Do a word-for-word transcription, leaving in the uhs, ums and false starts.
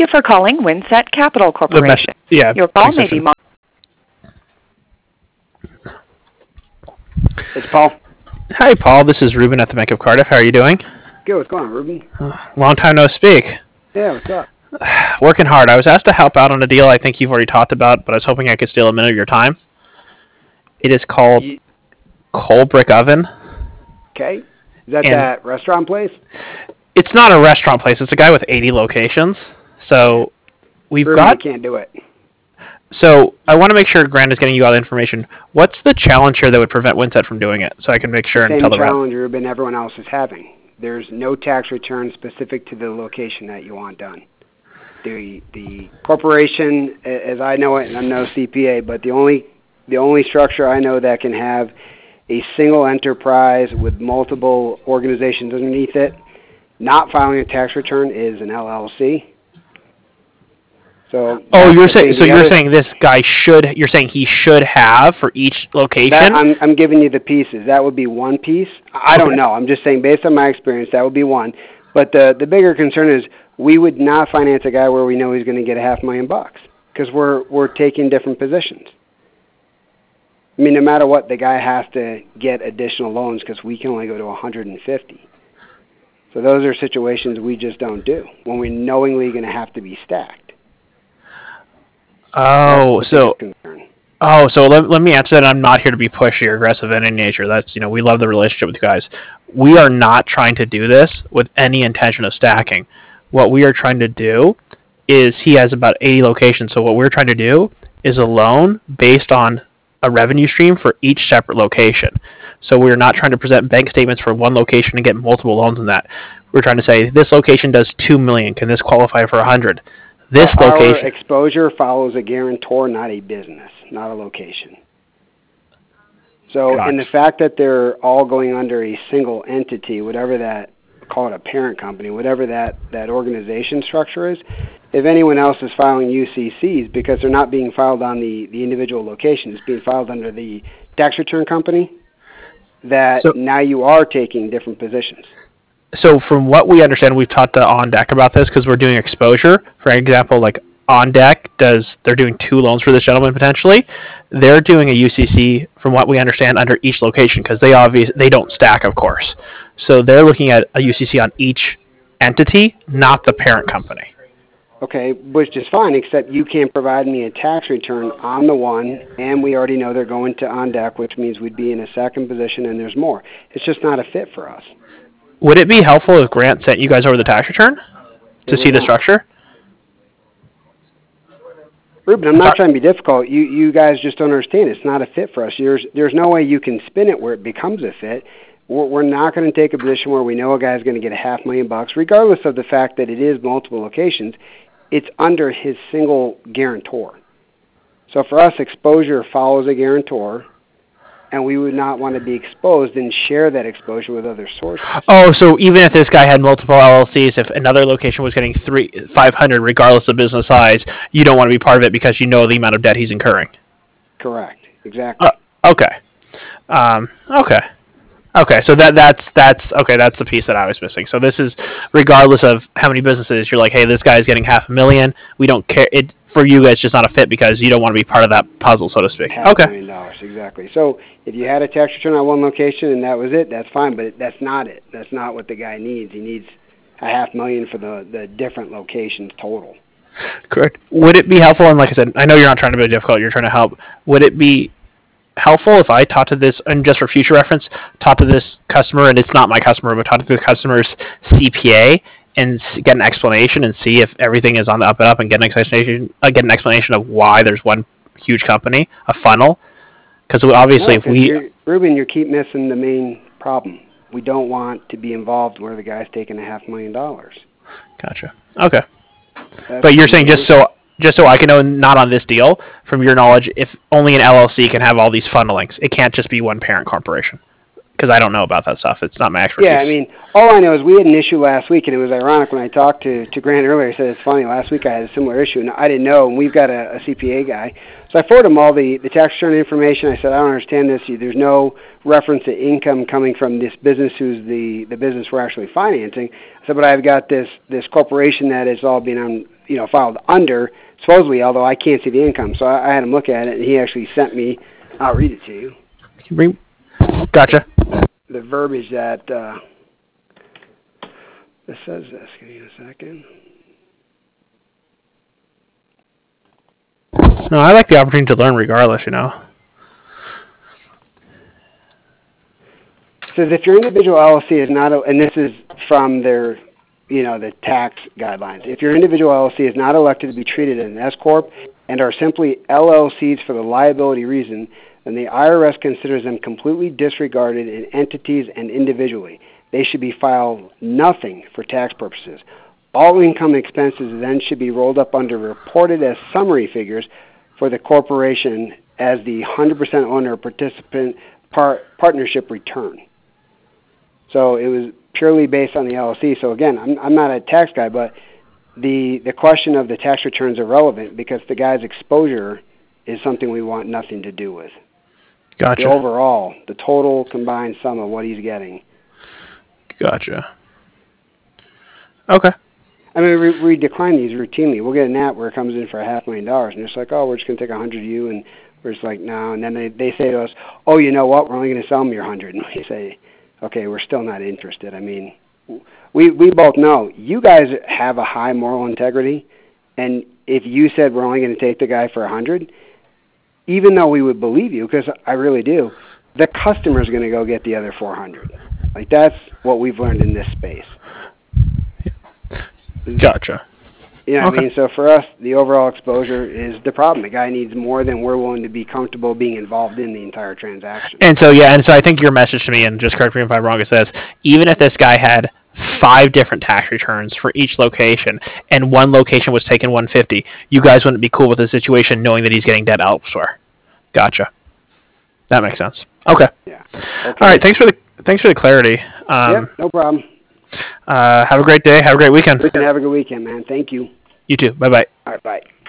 you for calling Windset Capital Corporation. Yeah. Your call may be monitored. It's Paul. Hi, Paul. This is Ruben at the Bank of Cardiff. How are you doing? Good. What's going on, Ruben? Uh, long time no speak. Yeah, what's up? Working hard. I was asked to help out on a deal I think you've already talked about, but I was hoping I could steal a minute of your time. It is called you... Coal Brick Oven. Okay. Is that and that restaurant place? It's not a restaurant place. It's a guy with eighty locations. So we've Ruben, got... I can't do it. So I want to make sure Grant is getting you all the information. What's the challenge here that would prevent Windset from doing it? So I can make sure the and tell the same challenge, Ruben, everyone else is having. There's no tax return specific to the location that you want done. The the corporation, as I know it, and I'm no C P A, but the only the only structure I know that can have a single enterprise with multiple organizations underneath it, not filing a tax return, is an L L C. So oh, you're saying so? You're other, saying this guy should? You're saying he should have for each location? That, I'm I'm giving you the pieces. That would be one piece. I don't okay. know. I'm just saying based on my experience, that would be one. But the the bigger concern is we would not finance a guy where we know he's going to get a half million bucks because we're we're taking different positions. I mean, no matter what, the guy has to get additional loans because we can only go to one hundred fifty. So those are situations we just don't do when we're knowingly going to have to be stacked. Oh, so oh, so let, let me answer that. I'm not here to be pushy or aggressive in any nature. That's, you know, we love the relationship with you guys. We are not trying to do this with any intention of stacking. What we are trying to do is he has about eighty locations. So what we're trying to do is a loan based on a revenue stream for each separate location. So we're not trying to present bank statements for one location and get multiple loans in that. We're trying to say this location does two million. Can this qualify for a hundred? This Our location exposure follows a guarantor, not a business, not a location. So, gotcha. in the fact that they're all going under a single entity, whatever that, call it a parent company, whatever that, that organization structure is, if anyone else is filing U C Cs, because they're not being filed on the, the individual location, it's being filed under the tax return company, that so, now you are taking different positions. So from what we understand, we've talked to On Deck about this because we're doing exposure. For example, like On Deck does, they're doing two loans for this gentleman potentially. They're doing a U C C, from what we understand, under each location because they obviously they don't stack, of course. So they're looking at a U C C on each entity, not the parent company. Okay, which is fine, except you can't provide me a tax return on the one, and we already know they're going to On Deck, which means we'd be in a second position, and there's more. It's just not a fit for us. Would it be helpful if Grant sent you guys over the tax return to see the structure? Ruben, I'm not trying to be difficult. You you guys just don't understand. It's not a fit for us. There's, there's no way you can spin it where it becomes a fit. We're, we're not going to take a position where we know a guy's going to get a half million bucks, regardless of the fact that it is multiple locations. It's under his single guarantor. So for us, exposure follows a guarantor, and we would not want to be exposed and share that exposure with other sources. Oh, so even if this guy had multiple L L Cs, if another location was getting three, five hundred, regardless of business size, you don't want to be part of it because you know the amount of debt he's incurring. Correct. Exactly. Uh, okay. Um, okay. Okay, so that that's that's okay. That's the piece that I was missing. So this is regardless of how many businesses you're like, hey, this guy's getting half a million. We don't care. It for you guys, just not a fit because you don't want to be part of that puzzle, so to speak. Half okay. a million dollars, exactly. So if you had a tax return on one location and that was it, that's fine. But that's not it. That's not what the guy needs. He needs a half million for the the different locations total. Correct. Would it be helpful? And like I said, I know you're not trying to be difficult. You're trying to help. Would it be helpful if I talk to this, and just for future reference, talk to this customer, and it's not my customer, but talk to the customer's C P A and get an explanation and see if everything is on the up and up, and get an explanation, uh, get an explanation of why there's one huge company, a funnel, because obviously no, if we, you're, Ruben, you keep missing the main problem. We don't want to be involved where the guy's taking a half million dollars. Gotcha. Okay, That's but you're saying just so. Just so I can know, not on this deal, from your knowledge, if only an L L C can have all these funnelings, it can't just be one parent corporation. Because I don't know about that stuff. It's not my expertise. Yeah, I mean, all I know is we had an issue last week, and it was ironic when I talked to, to Grant earlier. I said, it's funny, last week I had a similar issue, and I didn't know, and we've got a, a C P A guy. So I forwarded him all the, the tax return information. I said, I don't understand this. There's no reference to income coming from this business who's the, the business we're actually financing. I said, but I've got this, this corporation that is all being on, you know, filed under, supposedly, although I can't see the income. So I, I had him look at it, and he actually sent me, I'll read it to you. Can you bring, gotcha. The verbiage that, uh, it says this. Give me a second. No, I like the opportunity to learn regardless, you know. It says if your individual L L C is not, a, and this is from their, you know, the tax guidelines. If your individual L L C is not elected to be treated as an S corp and are simply L L Cs for the liability reason, then the I R S considers them completely disregarded in entities and individually. They should be filed nothing for tax purposes. All income expenses then should be rolled up under reported as summary figures for the corporation as the one hundred percent owner participant par- partnership return. So it was purely based on the L L C. So again, I'm, I'm not a tax guy, but the the question of the tax returns are relevant because the guy's exposure is something we want nothing to do with. Gotcha. The overall, the total combined sum of what he's getting. Gotcha. Okay. I mean, we, we decline these routinely. We'll get an app where it comes in for a half million dollars, and it's like, oh, we're just going to take a hundred of you, and we're just like, no. And then they, they say to us, oh, you know what? We're only going to sell them your hundred. And we say, okay, we're still not interested. I mean, we we both know you guys have a high moral integrity, and if you said we're only going to take the guy for a hundred, even though we would believe you, because I really do, the customer's going to go get the other four hundred. Like, that's what we've learned in this space. Gotcha. You know what okay. I mean? So for us, the overall exposure is the problem. The guy needs more than we're willing to be comfortable being involved in the entire transaction. And so, yeah, and so I think your message to me, and just correct me if I'm wrong, it says, even if this guy had five different tax returns for each location, and one location was taking one hundred fifty, you guys wouldn't be cool with the situation knowing that he's getting debt elsewhere. Gotcha. That makes sense. Okay. Yeah. Okay. All right. Thanks for the thanks for the clarity. Um, yep, no problem. Uh, have a great day. Have a great weekend. Have a good weekend, man. Thank you. You too. Bye-bye. All right, bye.